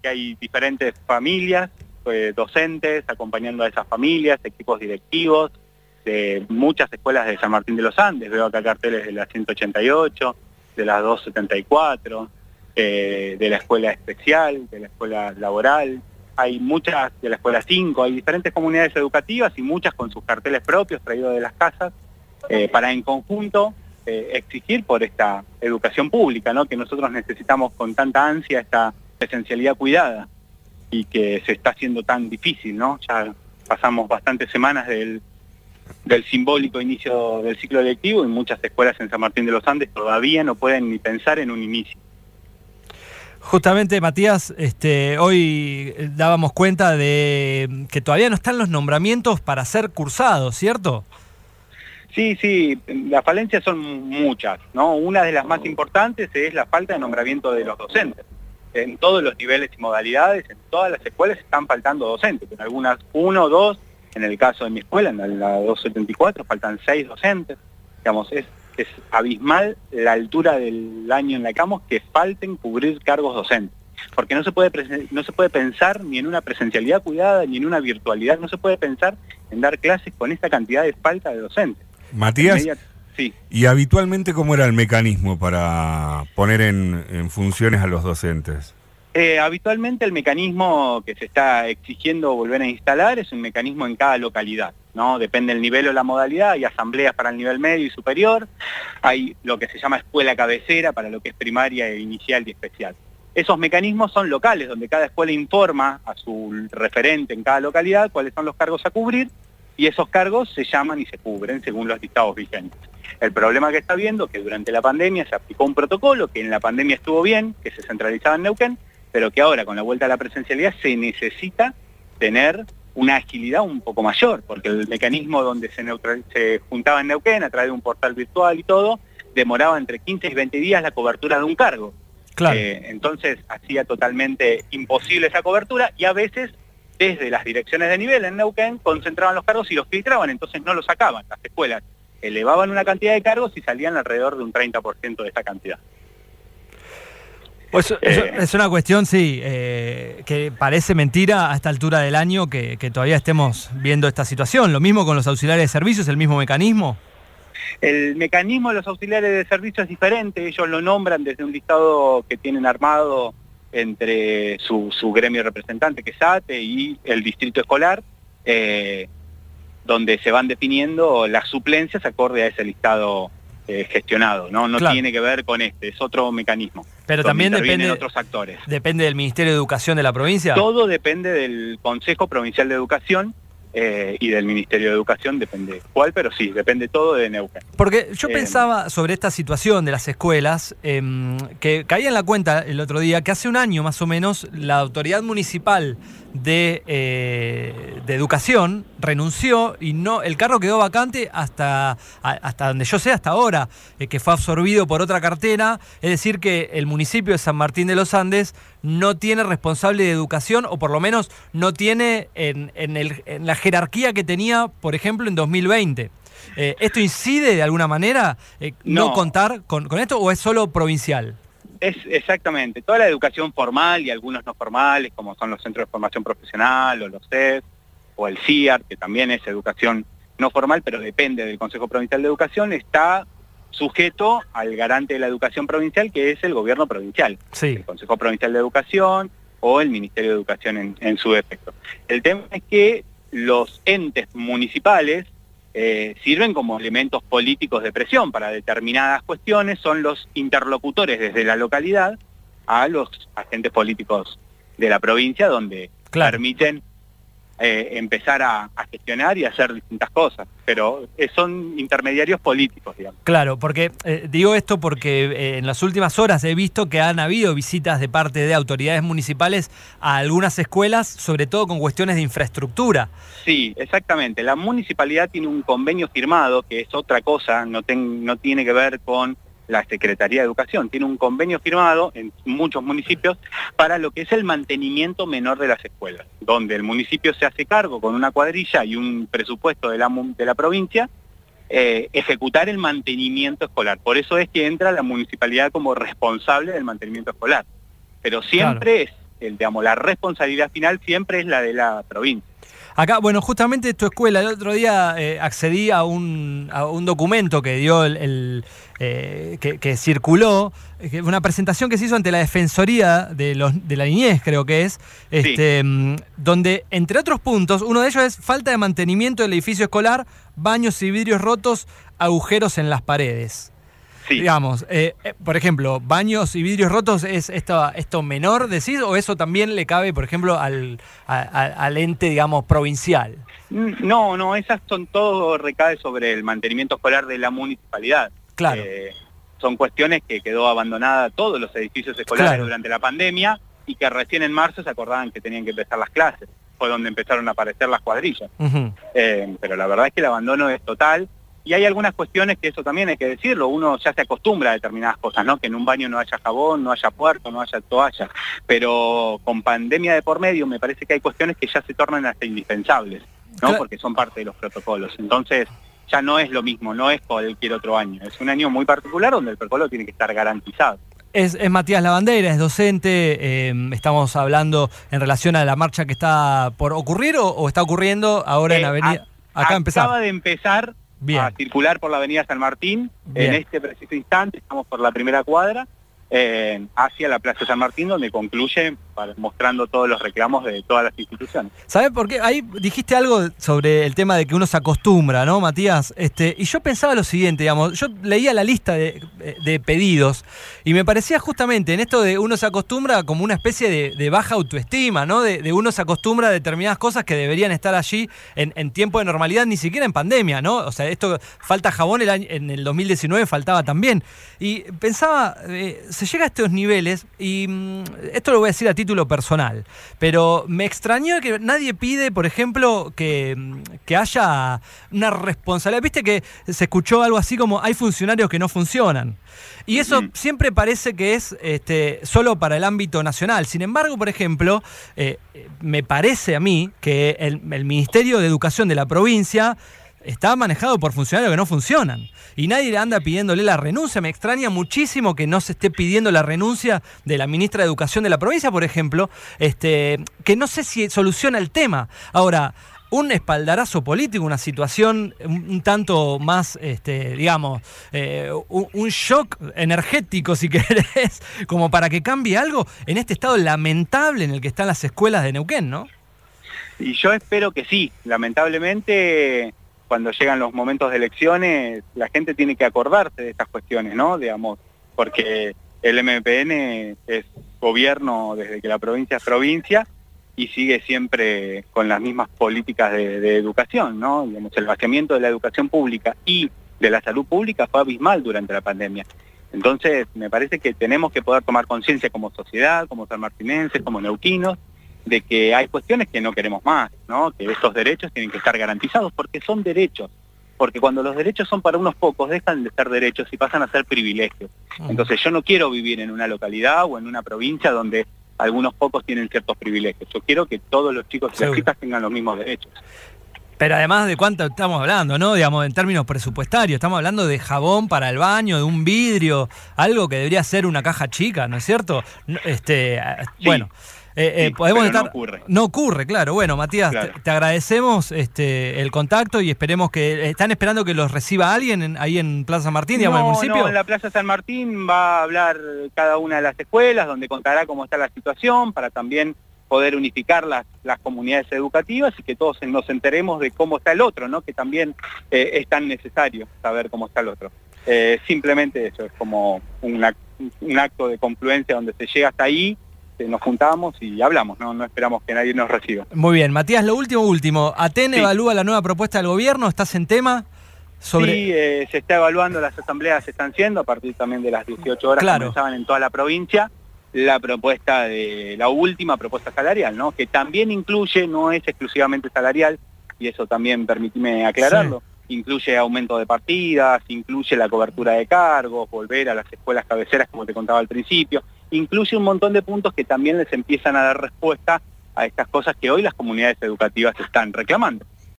que hay diferentes familias, docentes acompañando a esas familias, equipos directivos de muchas escuelas de San Martín de los Andes. Veo acá carteles de la 188, de la 274, de la escuela especial, de la escuela laboral. Hay muchas de la escuela 5, hay diferentes comunidades educativas y muchas con sus carteles propios traídos de las casas para en conjunto exigir por esta educación pública, ¿no? Que nosotros necesitamos con tanta ansia, esta presencialidad cuidada y que se está haciendo tan difícil, ¿no? Ya pasamos bastantes semanas del simbólico inicio del ciclo lectivo y muchas escuelas en San Martín de los Andes todavía no pueden ni pensar en un inicio. Justamente, Matías, hoy dábamos cuenta de que todavía no están los nombramientos para ser cursados, ¿cierto? Sí, las falencias son muchas, ¿no? Una de las más importantes es la falta de nombramiento de los docentes. En todos los niveles y modalidades, en todas las escuelas están faltando docentes, en algunas 1 o 2, en el caso de mi escuela, en la 274, faltan 6 docentes. Digamos, es abismal la altura del año en la que estamos que falten cubrir cargos docentes. Porque no se puede pensar ni en una presencialidad cuidada, ni en una virtualidad, no se puede pensar en dar clases con esta cantidad de falta de docentes. Matías, sí. ¿Y habitualmente cómo era el mecanismo para poner en funciones a los docentes? Habitualmente el mecanismo que se está exigiendo volver a instalar es un mecanismo en cada localidad, ¿no? Depende del nivel o la modalidad, hay asambleas para el nivel medio y superior, hay lo que se llama escuela cabecera para lo que es primaria, inicial y especial. Esos mecanismos son locales, donde cada escuela informa a su referente en cada localidad cuáles son los cargos a cubrir, y esos cargos se llaman y se cubren según los dictados vigentes. El problema que está viendo es que durante la pandemia se aplicó un protocolo que en la pandemia estuvo bien, que se centralizaba en Neuquén, pero que ahora con la vuelta a la presencialidad se necesita tener una agilidad un poco mayor, porque el mecanismo donde se juntaba en Neuquén a través de un portal virtual y todo, demoraba entre 15 y 20 días la cobertura de un cargo. Claro. Entonces hacía totalmente imposible esa cobertura y a veces desde las direcciones de nivel en Neuquén concentraban los cargos y los filtraban, entonces no los sacaban. Las escuelas elevaban una cantidad de cargos y salían alrededor de un 30% de esta cantidad. Pues es una cuestión, sí, que parece mentira a esta altura del año que todavía estemos viendo esta situación. Lo mismo con los auxiliares de servicios, el mismo mecanismo. El mecanismo de los auxiliares de servicio es diferente, ellos lo nombran desde un listado que tienen armado entre su gremio representante, que es ATE, y el distrito escolar, donde se van definiendo las suplencias acorde a ese listado gestionado, ¿no? No, claro, tiene que ver con es otro mecanismo. Pero también depende otros actores. ¿Depende del Ministerio de Educación de la provincia? Todo depende del Consejo Provincial de Educación y del Ministerio de Educación, depende cuál, pero sí, depende todo de Neuquén. Porque yo pensaba sobre esta situación de las escuelas, que caía en la cuenta el otro día que hace un año más o menos la autoridad municipal de educación renunció y no, el cargo quedó vacante hasta donde yo sé, hasta ahora, que fue absorbido por otra cartera, es decir que el municipio de San Martín de los Andes no tiene responsable de educación, o por lo menos no tiene en la jerarquía que tenía, por ejemplo, en 2020. ¿Esto incide de alguna manera no contar con esto, o es solo provincial? Es exactamente, toda la educación formal y algunos no formales, como son los centros de formación profesional, o los CES, o el CIAR, que también es educación no formal, pero depende del Consejo Provincial de Educación, está sujeto al garante de la educación provincial, que es el gobierno provincial, sí, el Consejo Provincial de Educación o el Ministerio de Educación en su defecto. El tema es que los entes municipales sirven como elementos políticos de presión para determinadas cuestiones, son los interlocutores desde la localidad a los agentes políticos de la provincia, donde permiten empezar a gestionar y hacer distintas cosas, pero son intermediarios políticos, digamos. Claro, porque digo esto porque en las últimas horas he visto que han habido visitas de parte de autoridades municipales a algunas escuelas, sobre todo con cuestiones de infraestructura. Sí, exactamente. La municipalidad tiene un convenio firmado, que es otra cosa, no tiene que ver con la Secretaría de Educación, tiene un convenio firmado en muchos municipios para lo que es el mantenimiento menor de las escuelas, donde el municipio se hace cargo con una cuadrilla y un presupuesto de la provincia, ejecutar el mantenimiento escolar. Por eso es que entra la municipalidad como responsable del mantenimiento escolar. Pero siempre la responsabilidad final siempre es la de la provincia. Acá, bueno, justamente tu escuela, el otro día accedí a un documento que dio que circuló, una presentación que se hizo ante la Defensoría de la Niñez, creo que es, donde, entre otros puntos, uno de ellos es falta de mantenimiento del edificio escolar, baños y vidrios rotos, agujeros en las paredes. Sí. Digamos, por ejemplo, baños y vidrios rotos, ¿es esto menor, decís, o eso también le cabe, por ejemplo, al ente, digamos, provincial? No, esas son todo recae sobre el mantenimiento escolar de la municipalidad. Claro. Son cuestiones que quedó abandonada todos los edificios escolares durante la pandemia y que recién en marzo se acordaban que tenían que empezar las clases. Fue donde empezaron a aparecer las cuadrillas. Pero la verdad es que el abandono es total. Y hay algunas cuestiones que eso también hay que decirlo, uno ya se acostumbra a determinadas cosas, ¿no? Que en un baño no haya jabón, no haya puerto, no haya toalla, pero con pandemia de por medio me parece que hay cuestiones que ya se tornan hasta indispensables, ¿no? Claro. Porque son parte de los protocolos. Entonces ya no es lo mismo, no es cualquier otro año, es un año muy particular donde el protocolo tiene que estar garantizado. Es Matías Lavandera, es docente, estamos hablando en relación a la marcha que está por ocurrir o está ocurriendo ahora en Avenida... Acaba de empezar... Bien. A circular por la avenida San Martín. Bien. En este preciso instante estamos por la primera cuadra hacia la Plaza San Martín, donde concluye mostrando todos los reclamos de todas las instituciones. ¿Sabes por qué? Ahí dijiste algo sobre el tema de que uno se acostumbra, ¿no, Matías? Y yo pensaba lo siguiente, digamos, yo leía la lista de pedidos y me parecía justamente en esto de uno se acostumbra como una especie de baja autoestima, ¿no? De uno se acostumbra a determinadas cosas que deberían estar allí en tiempo de normalidad, ni siquiera en pandemia, ¿no? O sea, esto, falta jabón en el 2019 faltaba también. Y pensaba, se llega a estos niveles, y esto lo voy a decir a título personal, pero me extrañó que nadie pide, por ejemplo, que haya una responsabilidad. Viste que se escuchó algo así como hay funcionarios que no funcionan. Y eso siempre parece que es solo para el ámbito nacional. Sin embargo, por ejemplo, me parece a mí que el Ministerio de Educación de la provincia está manejado por funcionarios que no funcionan. Y nadie anda pidiéndole la renuncia. Me extraña muchísimo que no se esté pidiendo la renuncia de la ministra de Educación de la provincia, por ejemplo, que no sé si soluciona el tema. Ahora, un espaldarazo político, una situación un tanto más, digamos, un shock energético, si querés, como para que cambie algo en este estado lamentable en el que están las escuelas de Neuquén, ¿no? Y yo espero que sí. Lamentablemente, cuando llegan los momentos de elecciones, la gente tiene que acordarse de estas cuestiones, ¿no? Digamos, porque el MPN es gobierno desde que la provincia es provincia y sigue siempre con las mismas políticas de educación, ¿no? Digamos, el vaciamiento de la educación pública y de la salud pública fue abismal durante la pandemia. Entonces, me parece que tenemos que poder tomar conciencia como sociedad, como sanmartinenses, como neuquinos, de que hay cuestiones que no queremos más, ¿no? Que estos derechos tienen que estar garantizados porque son derechos. Porque cuando los derechos son para unos pocos, dejan de ser derechos y pasan a ser privilegios. Entonces yo no quiero vivir en una localidad o en una provincia donde algunos pocos tienen ciertos privilegios. Yo quiero que todos los chicos y las chicas tengan los mismos derechos. Pero además de cuánto estamos hablando, ¿no? Digamos, en términos presupuestarios, estamos hablando de jabón para el baño, de un vidrio, algo que debería ser una caja chica, ¿no es cierto? Bueno... podemos estar... No ocurre, claro. Bueno, Matías, claro. Te agradecemos el contacto y esperemos que... ¿Están esperando que los reciba alguien ahí en Plaza San Martín, digamos, en el municipio? No, en la Plaza San Martín va a hablar cada una de las escuelas, donde contará cómo está la situación, para también poder unificar las comunidades educativas y que todos nos enteremos de cómo está el otro, ¿no? Que también es tan necesario saber cómo está el otro. Simplemente eso, es como un acto de confluencia donde se llega hasta ahí, nos juntamos y hablamos, no esperamos que nadie nos reciba. Muy bien, Matías, lo último. ¿ATEN evalúa la nueva propuesta del gobierno? ¿Estás en tema? Sí, se está evaluando, las asambleas se están haciendo a partir también de las 18 horas que comenzaban en toda la provincia, la última propuesta salarial, ¿no? Que también incluye, no es exclusivamente salarial, y eso también permíteme aclararlo, incluye aumento de partidas, incluye la cobertura de cargos, volver a las escuelas cabeceras, como te contaba al principio, incluye un montón de puntos que también les empiezan a dar respuesta a estas cosas que hoy las comunidades educativas están reclamando.